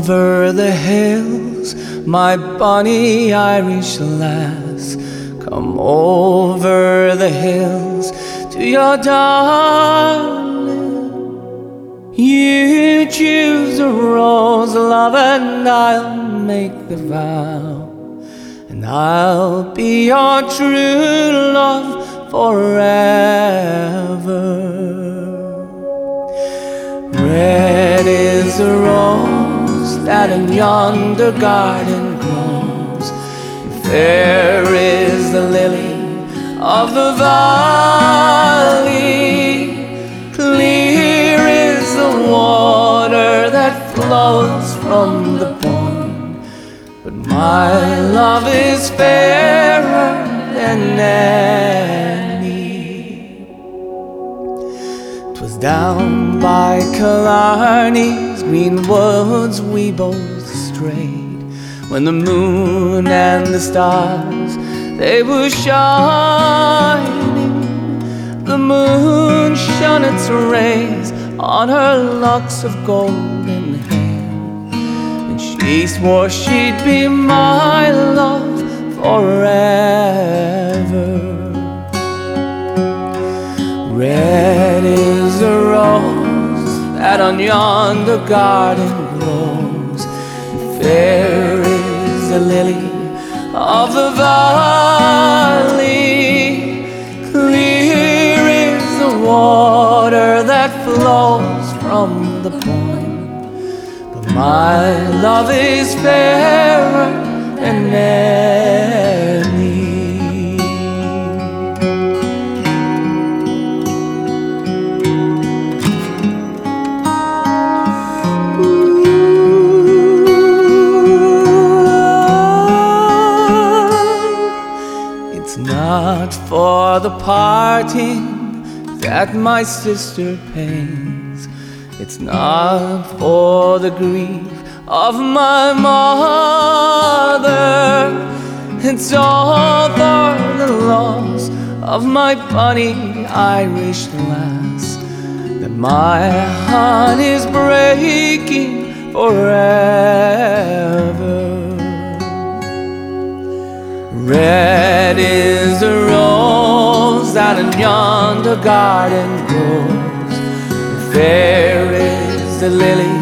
over the hills, my bonny Irish lass. Come over the hills to your darling. You choose a rose, love, and I'll make the vow, and I'll be your true love forever. Red is the rose that in yonder garden grows, and fair is the lily of the valley. Clear is the water that flows from the pond, but my love is fairer than any. 'Twas down by Killarney's green woods we both strayed, when the moon and the stars, they were shining. The moon shone its rays on her locks of golden hair, and she swore she'd be my love forever. Red is the rose that on yonder garden grows, and fair is the lily of the valley. Clear is the water that flows from the pond, but my love is fairer than any. It's not for the parting that my sister pains, it's not for the grief of my mother, it's all for the loss of my bonny Irish lass, that my heart is breaking forever. Red is the rose that in yonder garden grows, and fair is the lily